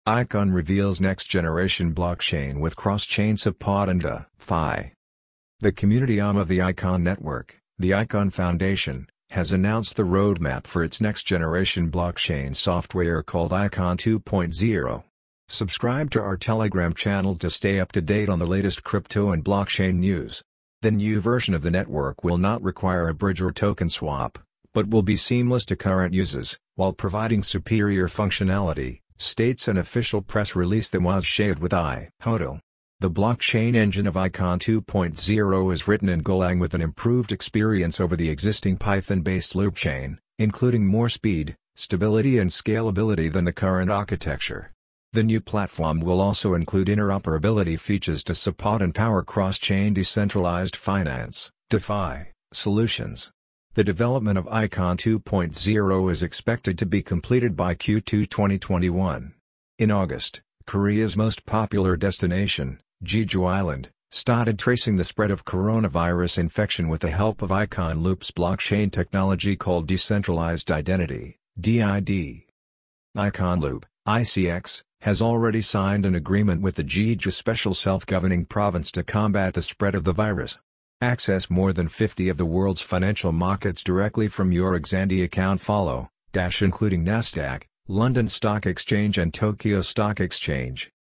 Icon reveals next-generation blockchain with cross-chain support and DeFi. The community arm of the Icon network, the Icon Foundation, has announced the roadmap for its next-generation blockchain software called Icon 2.0. Subscribe to our Telegram channel to stay up to date on the latest crypto and blockchain news. The new version of the network will not require a bridge or token swap, but will be seamless to current users, while providing superior functionality, states an official press release that was shared with iHodl. The blockchain engine of Icon 2.0 is written in Golang with an improved experience over the existing Python-based loopchain, including more speed, stability and scalability than the current architecture. The new platform will also include interoperability features to support and power cross-chain decentralized finance (DeFi) solutions. The development of Icon 2.0 is expected to be completed by Q2 2021. In August, Korea's most popular destination, Jeju Island, started tracing the spread of coronavirus infection with the help of Icon Loop's blockchain technology called Decentralized Identity (DID). Icon Loop (ICX) has already signed an agreement with the Jeju Special Self-Governing Province to combat the spread of the virus. Access more than 50 of the world's financial markets directly from your Xandi account including Nasdaq, London Stock Exchange and Tokyo Stock Exchange.